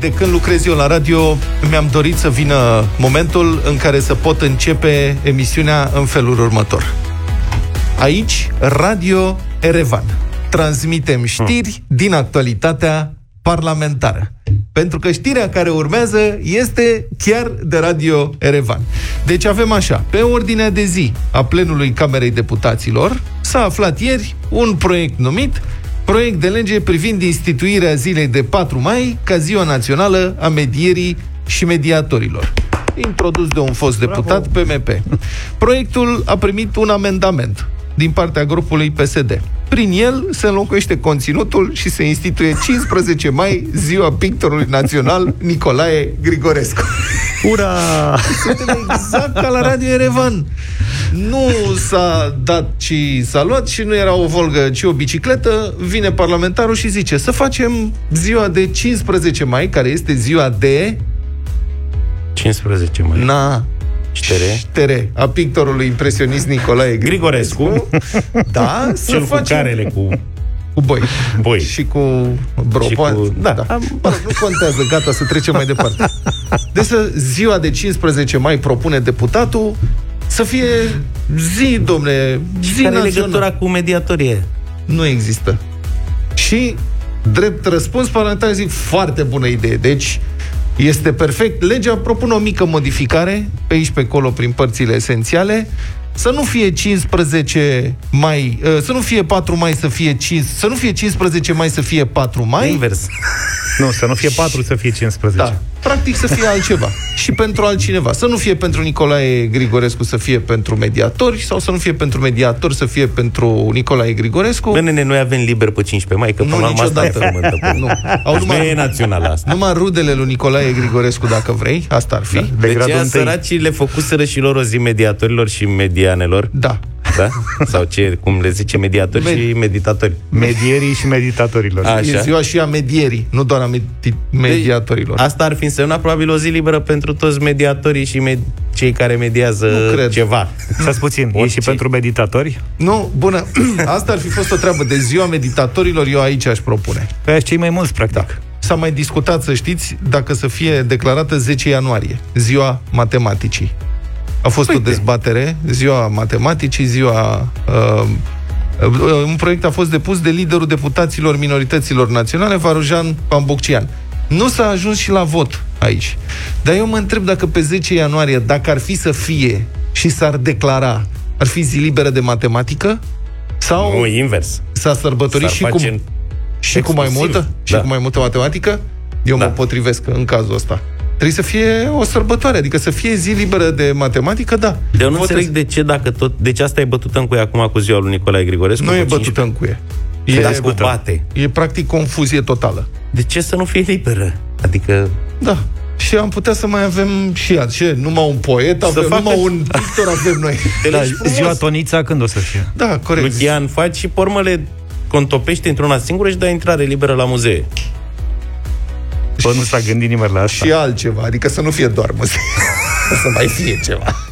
de când lucrez eu la radio, mi-am dorit să vină momentul în care să pot începe emisiunea în felul următor. Aici, Radio Erevan. Transmitem știri din actualitatea parlamentară. Pentru că știrea care urmează este chiar de Radio Erevan. Deci avem așa, pe ordinea de zi a plenului Camerei Deputaților s-a aflat ieri un proiect numit Proiect de lege privind instituirea zilei de 4 mai ca Ziua Națională a Medierii și Mediatorilor, introdus de un fost deputat PMP. Proiectul a primit un amendament din partea grupului PSD. Prin el se înlocuiește conținutul și se instituie 15 mai Ziua Pictorului Național Nicolae Grigorescu. Ura! Suntem exact ca la Radio Erevan. Nu s-a dat, ci s-a luat, și nu era o volgă, ci o bicicletă. Vine parlamentarul și zice să facem ziua de 15 mai, care este ziua de 15 mai. Ștere, a pictorului impresionist Nicolae Grigorescu. Da, să cel facem... cu carele, cu boi. Și cu bropoane. cu... Da. Nu contează, gata, să trecem mai departe. Deci ziua de 15 mai propune deputatul să fie zi, domne, zi care națională. legătura cu mediatorie? Nu există. Și drept răspuns, parlamentarii zic, foarte bună idee. Deci este perfect. Legea propune o mică modificare pe aici, pe acolo, prin părțile esențiale. Să nu fie 15 mai, să nu fie 4 mai, să nu fie 15 mai, să fie 4 mai. Invers. Nu, să nu fie 4, să fie 15. Da, practic să fie altceva. Și pentru altcineva. Să nu fie pentru Nicolae Grigorescu, să fie pentru mediatori, sau să nu fie pentru mediatori, să fie pentru Nicolae Grigorescu. Bine, noi avem liber pe 15 mai, că până la urmă asta nu. Nu e națională asta. Numai rudele lui Nicolae Grigorescu, dacă vrei, asta ar fi. De deci săracii le făcuseră și lor o zi mediatorilor și medianelor. Da. Da? Sau ce, cum le zice, mediatori și meditatori. Medierii și meditatorilor. Așa. E ziua și a medierii, nu doar a mediatorilor. Asta ar fi însemnat probabil o zi liberă pentru toți mediatorii și cei care mediază ceva. Stați puțin, e și pentru meditatori? Nu, bună. Asta ar fi fost o treabă de ziua meditatorilor, eu aici aș propune. Pe cei mai mulți, practic. Da. S-a mai discutat, să știți, dacă să fie declarată 10 ianuarie, ziua matematicii. A fost o dezbatere, ziua matematicii, ziua... un proiect a fost depus de liderul deputaților minorităților naționale, Varujan Pamboccian. Nu s-a ajuns și la vot aici. Dar eu mă întreb dacă pe 10 ianuarie, dacă ar fi să fie și s-ar declara, ar fi zi liberă de matematică? Sau... Nu, invers. S-a sărbătorit și cu mai multă? Și cu mai multă matematică? Eu mă potrivesc în cazul ăsta. Trebuie să fie o sărbătoare, adică să fie zi liberă de matematică, da. Eu nu înțeleg de ce, dacă tot... Deci asta e bătută în cuie acum cu ziua lui Nicolae Grigorescu? Nu e bătută în cuie. E practic confuzie totală. De ce să nu fie liberă? Adică... Da. Și am putea să mai avem și ce? Numai un poet avem, numai un pictor avem noi. Da, ziua Tonița când o să fie? Da, corect. Lucian, faci și pormele contopești într-una singură și dai intrare liberă la muzee. Bă, nu s-a gândit nimeni la asta. Și altceva, adică să nu fie doar muzee. Să mai fie ceva.